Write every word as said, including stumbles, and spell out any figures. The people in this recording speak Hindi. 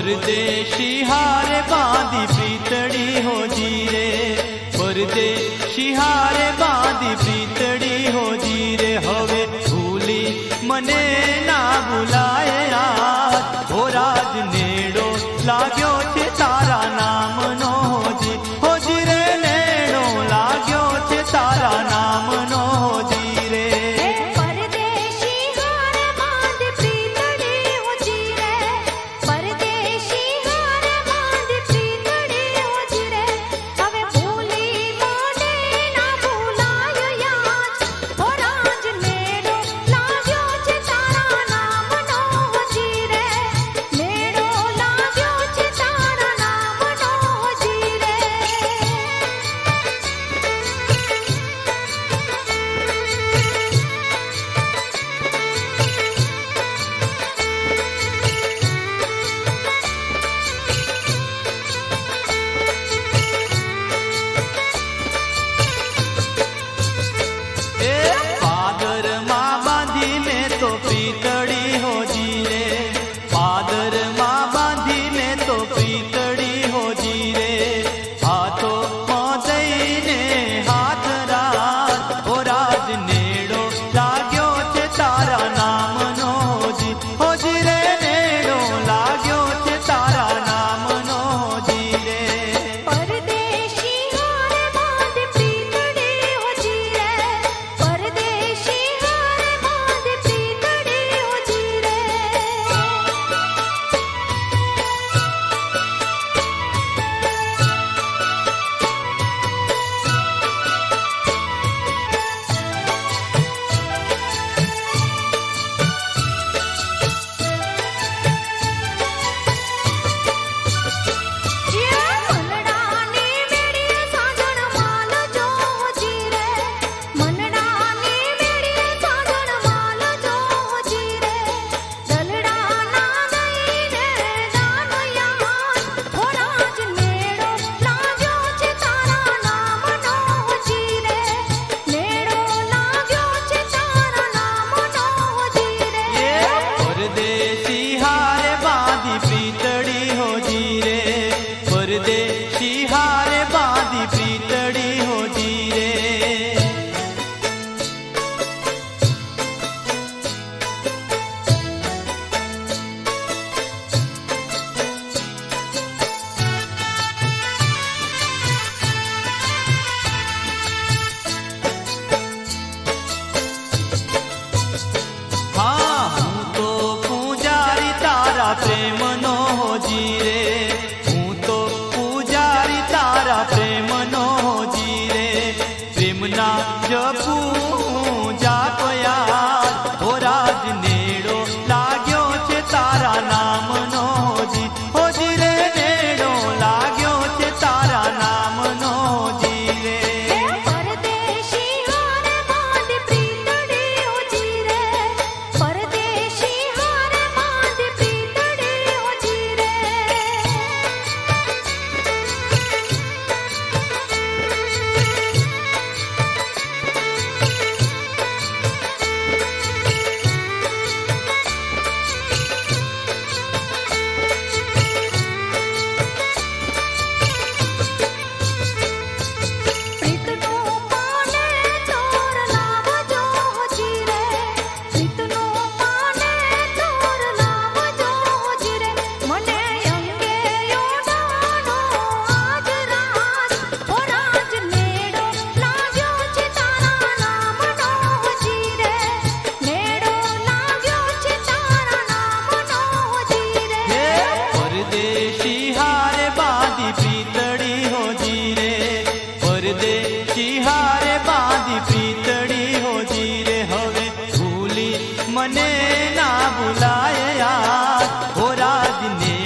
परदेशी हारे बांधी प्रीतड़ी हो जी रे, परदेशी हारे बांधी प्रीतड़ी हो जी रे। हवे भूली मने ना भूलाए रात, हो राज नेड़ो लाग्यो छे तारा नाम नो हो जी, हो जी रे नेड़ो लाग्यो छे तारा नाम नो हो जी रे। परदेशी हारे बांधी प्रीतड़ी हो जी रे। हाँ हूँ तो पूजारी तारा प्रेम नो हो जी रे, प्रेम नो जी रे। प्रेम ना जपू जाप यार, हो राज नेड़ो लाग्यो छे तारा नाम नो जी, हो जी रे नेड़ो लाग्यो छे तारा नाम नो जी रे। परदेशी हारे बांधी प्रीतड़ी हो जी रे, परदेशी हारे बांधी प्रीतड़ी हो जी रे। परदेशी हारे बांधी प्रीतड़ी हो जी रे, परदेशी हारे बांधी प्रीतड़ी हो जी रे। हवे भूली मने ना भुलाए यार, हो राज ने